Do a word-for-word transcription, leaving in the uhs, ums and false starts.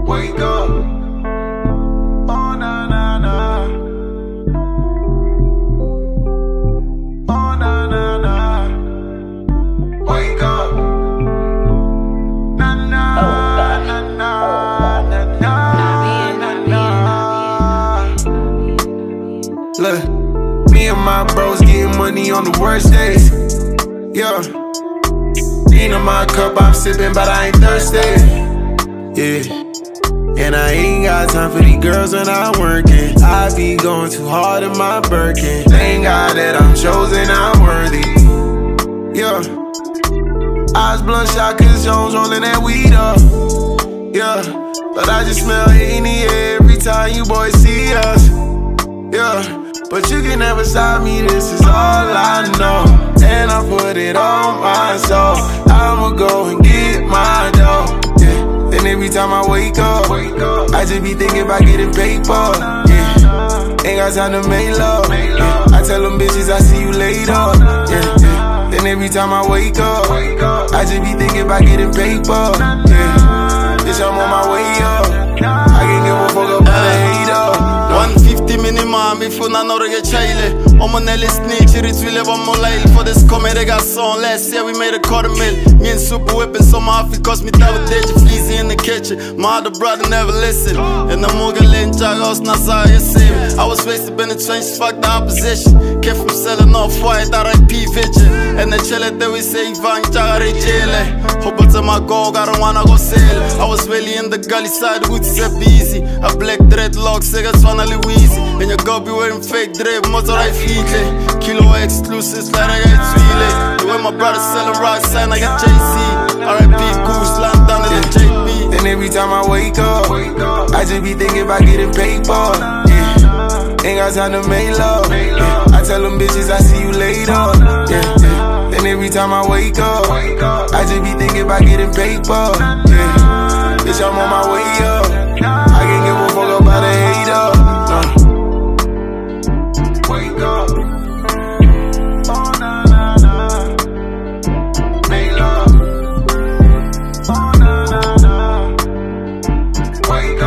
Wake up. Oh, na, na, na. Oh, na, na, na. Wake up. Na, na, na, na, na, na, na, na. Look, me and my bros getting money on the worst days. Yeah. Lean on my cup, I'm sipping, but I ain't thirsty. Yeah. And I ain't got time for these girls when I'm working. I be going too hard in my Birkin. Thank God that I'm chosen, I'm worthy. Yeah. Eyes bloodshot cause Jones rolling that weed up. Yeah. But I just smell it in the air every time you boys see us. Yeah. But you can never stop me, this is all I know. And I put it on my soul. I'ma go and get my dough. Yeah. And every time I wake up, I just be thinking about getting paper. Yeah. Ain't got time to make love. Yeah. I tell them bitches I see you later. Yeah. Yeah. And every time I wake up, I just be thinking about getting paper. Yeah. Bitch, I'm on my way up. I can't give a fuck about a hater. one fifty minimum ifrån Norge Chile. Om man är snitch, det vill vara molay. For this kommer det garçon. Last year we made a quarter mil. Me and super whipping so my outfit cost me double digit. Fleezy in the kitchen, my other brother never listened. And the moga lynch, I was not sorry you see me. I was wasted in the trenches, fuck the opposition. Kept from selling off white, R I P vision. And the chiller that we say, Van Jagari Jele. Hope to my go, I don't wanna go sail. I was really in the gully side, with step easy. A black dreadlock, cigarettes van Louise. And your girl be wearing fake drip, motorized feet. Kilo exclusives, like I got Twile. The way my brother selling rock sign, I got J C. R I P Goose, London, and J B. And every time I wake up, I just be thinking about getting paper. Yeah. Ain't got time to make love. Yeah. I tell them bitches I see you later. Yeah. Yeah. And every time I wake up, I just be thinking about getting paper. Yeah. Bitch, I'm on my way up. I can't give a fuck about a hater. No. Wake up. Oh, na, na, na. Make love. Oh, na, na, na. Wake up.